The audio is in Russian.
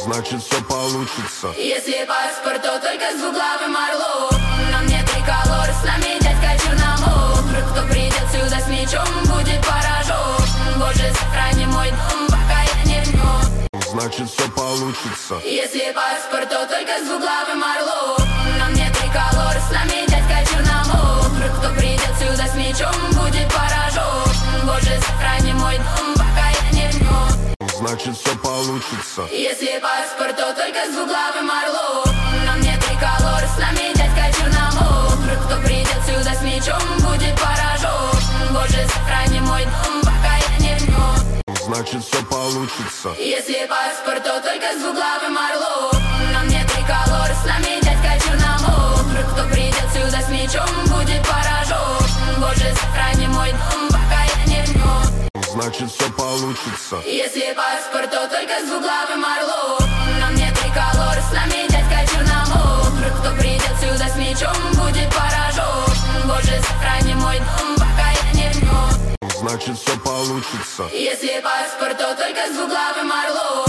значит все получится. Если паспорт, то только с двуглавым орлом. На мне триколор, с нами дядька Черномор. Кто придет сюда с мечом, будет поражен. Боже, сохрани мой дом, пока я не в нем. Значит все получится. Если паспорт, то только с двуглавым орлом. На мне триколор, с нами дядька Черномор. Кто придет сюда с мечом, будет поражен. Боже, сохрани мой дом, пока я не в нем. Значит все получится. Если паспорт, то только с двуглавым орлом. На мне триколор, с нами дядька Черномор. Кто придет сюда с мечом, будет поражен. Боже, сохрани мой дом, пока я не в нем. Значит все получится. Если паспорт, то только с двуглавым орлом. На мне триколор, с нами дядька Черномор. Кто придет сюда с мечом, будет поражен. Боже, сохрани мой дом, пока я не в нем. Значит все получится. Если паспорт, то только с двуглавым орлом. На мне триколор, с нами дядька Черномор. Кто придет сюда с мечом, будет поражен. Боже, сохрани мой дом, пока я не в нем. Значит все получится. Если паспорт, то только с двуглавым орлом.